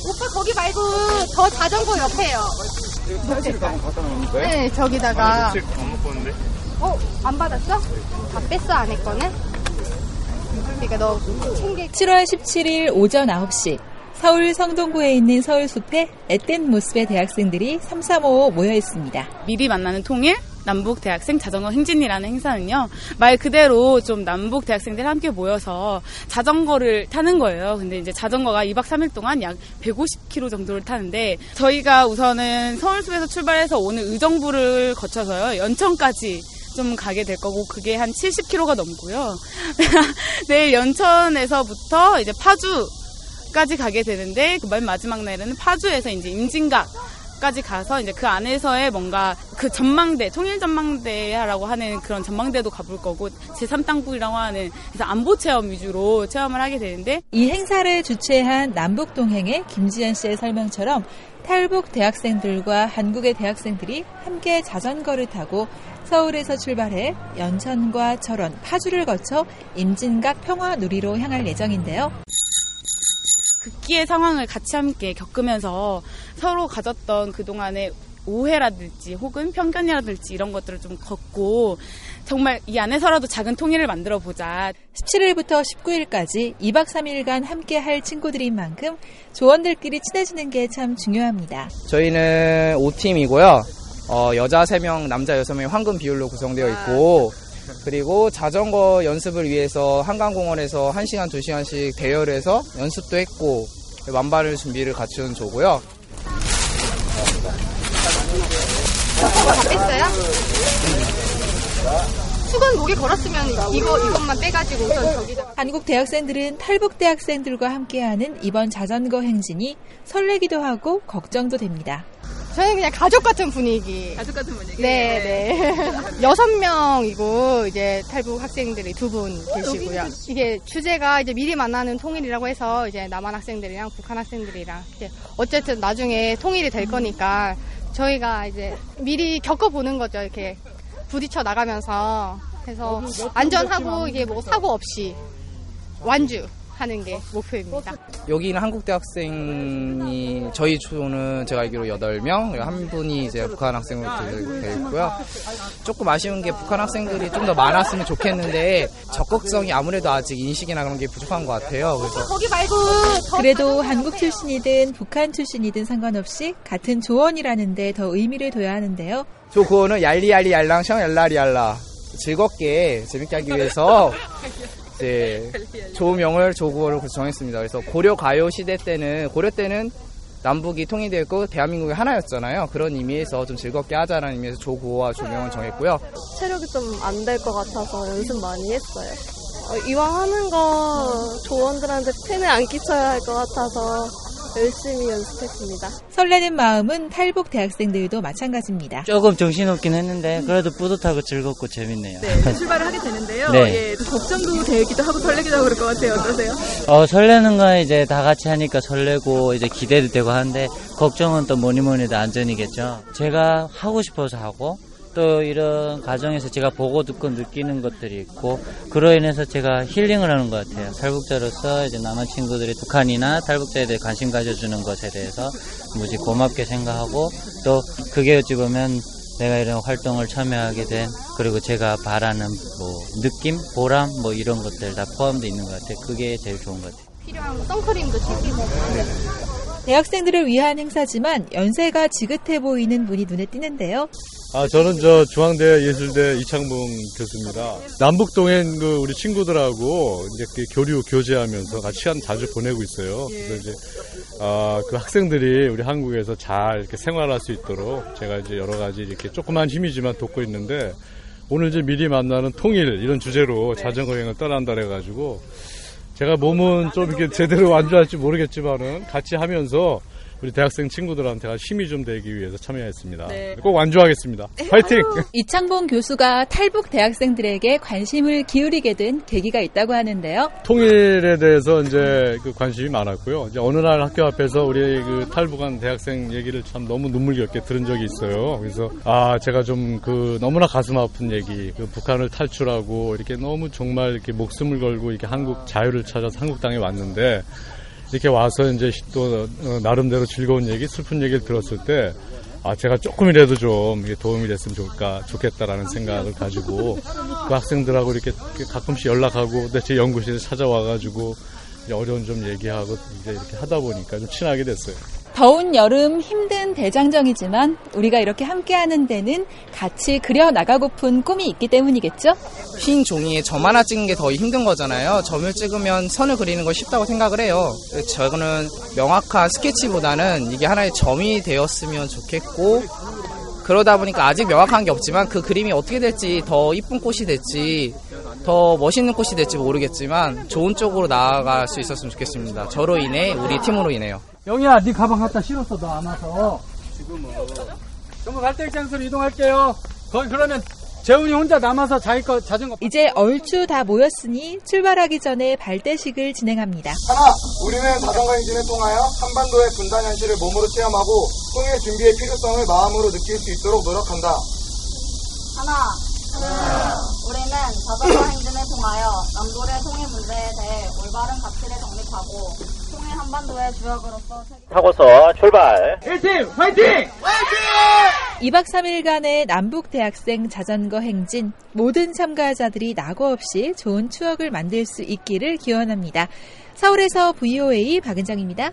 오빠 거기 말고 저 자전거 옆에요. 사이즈를 다 갖다 놓는 거예요? 네, 저기다가. 며칠 안 먹었는데? 안 받았어? 다 뺐어, 안에 거는? 그러니까 너 챙길. 7월 17일 오전 9시 서울 성동구에 있는 서울숲에 앳된 모습의 대학생들이 335 모여 있습니다. 미리 만나는 통일 남북 대학생 자전거 행진이라는 행사는요, 말 그대로 좀 남북 대학생들이 함께 모여서 자전거를 타는 거예요. 근데 이제 자전거가 2박 3일 동안 약 150km 정도를 타는데, 저희가 우선은 서울숲에서 출발해서 오늘 의정부를 거쳐서요, 연천까지 좀 가게 될 거고, 그게 한 70km가 넘고요. 내일 연천에서부터 이제 파주까지 가게 되는데, 그 맨 마지막 날에는 파주에서 이제 임진각까지 가서 이제 그 안에서의 뭔가 그 전망대, 통일 전망대라고 하는 그런 전망대도 가볼 거고, 제3땅굴이라고 하는 그래서 안보 체험 위주로 체험을 하게 되는데, 이 행사를 주최한 남북동행의 김지연 씨의 설명처럼 탈북 대학생들과 한국의 대학생들이 함께 자전거를 타고 서울에서 출발해 연천과 철원, 파주를 거쳐 임진각 평화누리로 향할 예정인데요. 극기의 상황을 같이 함께 겪으면서 서로 가졌던 그동안의 오해라든지 혹은 편견이라든지 이런 것들을 좀 걷고, 정말 이 안에서라도 작은 통일을 만들어 보자. 17일부터 19일까지 2박 3일간 함께 할 친구들인 만큼 조원들끼리 친해지는 게 참 중요합니다. 저희는 5팀이고요. 여자 3명, 남자 6명의 황금 비율로 구성되어 있고, 그리고 자전거 연습을 위해서 한강공원에서 1시간, 2시간씩 대여를 해서 연습도 했고, 만반의 준비를 갖춘 조고요. 다 뺐어요? 수건 목에 걸었으면 이것만 빼가지고 우선 저기다. 한국 대학생들은 탈북 대학생들과 함께하는 이번 자전거 행진이 설레기도 하고 걱정도 됩니다. 저는 그냥 가족 같은 분위기. 가족 같은 분위기? 네. 6명이고, 이제 탈북 학생들이 2분 계시고요. 이게 주제가 이제 미리 만나는 통일이라고 해서 이제 남한 학생들이랑 북한 학생들이랑 이제 어쨌든 나중에 통일이 될 거니까 저희가 이제 미리 겪어보는 거죠. 이렇게 부딪혀 나가면서. 그래서 안전하고 이게 뭐 사고 없이 완주하는 게 목표입니다. 여기는 한국 대학생이, 저희 조는 제가 알기로 8명, 그리고 한 분이 이제 북한 학생으로 되어 있고요. 조금 아쉬운 게 북한 학생들이 좀 더 많았으면 좋겠는데 적극성이 아무래도 아직 인식이나 그런 게 부족한 것 같아요. 그래서 거기 말고 그래도 한국 출신이든 북한 출신이든 상관없이 같은 조원이라는 데 더 의미를 둬야 하는데요. 조구호는 얄리얄리 샹 얄라리얄라, 즐겁게 재밌게 하기 위해서 이제 조명을 조구호를 정했습니다. 그래서 고려 가요 시대 때는, 고려 때는 남북이 통일되어 있고 대한민국이 하나였잖아요. 그런 의미에서 좀 즐겁게 하자라는 의미에서 조구호와 조명을 정했고요. 체력이 좀 안 될 것 같아서 연습 많이 했어요. 이왕 하는 거 조원들한테 팬을 안 끼쳐야 할 것 같아서 열심히 연습했습니다. 설레는 마음은 탈북 대학생들도 마찬가지입니다. 조금 정신없긴 했는데 그래도 뿌듯하고 즐겁고 재밌네요. 네, 출발을 하게 되는데요. 네. 예, 걱정도 되기도 하고 설레기도 하고 그럴 것 같아요. 어떠세요? 설레는 건 이제 다 같이 하니까 설레고 이제 기대도 되고 하는데, 걱정은 또 뭐니 해도 안전이겠죠. 제가 하고 싶어서 하고, 또 이런 과정에서 제가 보고 듣고 느끼는 것들이 있고, 그로 인해서 제가 힐링을 하는 것 같아요. 탈북자로서 이제 남한 친구들이 북한이나 탈북자에 대해 관심 가져주는 것에 대해서 무지 고맙게 생각하고, 또 그게 어찌 보면 내가 이런 활동을 참여하게 된, 그리고 제가 바라는 뭐 느낌, 보람 뭐 이런 것들 다 포함되어 있는 것 같아요. 그게 제일 좋은 것 같아요. 필요한 거 선크림도 챙기고. 대학생들을 위한 행사지만 연세가 지긋해 보이는 분이 눈에 띄는데요. 저는 중앙대 예술대 이창봉 교수입니다. 남북동행 우리 친구들하고 이제 교류 교제하면서 같이 시간 자주 보내고 있어요. 그래서 이제 그 학생들이 우리 한국에서 잘 이렇게 생활할 수 있도록 제가 이제 여러 가지 이렇게 조그만 힘이지만 돕고 있는데, 오늘 이제 미리 만나는 통일 이런 주제로 자전거 여행을 떠난다 그래가지고 제가 몸은 좀 이렇게 제대로 완주할지 모르겠지만은 같이 하면서 우리 대학생 친구들한테 힘이 좀 되기 위해서 참여했습니다. 네. 꼭 완주하겠습니다. 파이팅! 이창봉 교수가 탈북 대학생들에게 관심을 기울이게 된 계기가 있다고 하는데요. 통일에 대해서 이제 관심이 많았고요. 이제 어느 날 학교 앞에서 우리 탈북한 대학생 얘기를 참 너무 눈물겹게 들은 적이 있어요. 그래서 제가 좀 너무나 가슴 아픈 얘기, 북한을 탈출하고 이렇게 너무 정말 이렇게 목숨을 걸고 이렇게 한국 자유를 찾아서 한국 땅에 왔는데, 이렇게 와서 이제 또 나름대로 즐거운 얘기, 슬픈 얘기를 들었을 때 제가 조금이라도 좀 도움이 됐으면 좋겠다라는 생각을 가지고 그 학생들하고 이렇게 가끔씩 연락하고 제 연구실에 찾아와가지고 어려운 점 얘기하고 이렇게 하다 보니까 좀 친하게 됐어요. 더운 여름 힘든 대장정이지만 우리가 이렇게 함께하는 데는 같이 그려나가고픈 꿈이 있기 때문이겠죠? 흰 종이에 점 하나 찍는 게 더 힘든 거잖아요. 점을 찍으면 선을 그리는 거 쉽다고 생각을 해요. 저는 명확한 스케치보다는 이게 하나의 점이 되었으면 좋겠고, 그러다 보니까 아직 명확한 게 없지만 그 그림이 어떻게 될지, 더 이쁜 꽃이 될지 더 멋있는 꽃이 될지 모르겠지만 좋은 쪽으로 나아갈 수 있었으면 좋겠습니다. 저로 인해, 우리 팀으로 인해요. 영희야, 네 가방 갖다 실었어. 너 안 와서. 그럼 갈대 장소로 이동할게요. 그러면 재훈이 혼자 남아서 자전거. 이제 얼추 다 모였으니 출발하기 전에 발대식을 진행합니다. 하나, 우리는 자전거 행진을 통하여 한반도의 분단 현실을 몸으로 체험하고 통일 준비의 필요성을 마음으로 느낄 수 있도록 노력한다. 하나, 우리는 자전거 행진을 통하여 남돌의 통일 문제에 대해 올바른 가치를 정립하고 통일 한반도의 주역으로서 하고서 출발. 1팀 화이팅! 화이팅! 2박 3일간의 남북 대학생 자전거 행진, 모든 참가자들이 낙오 없이 좋은 추억을 만들 수 있기를 기원합니다. 서울에서 VOA 박은정입니다.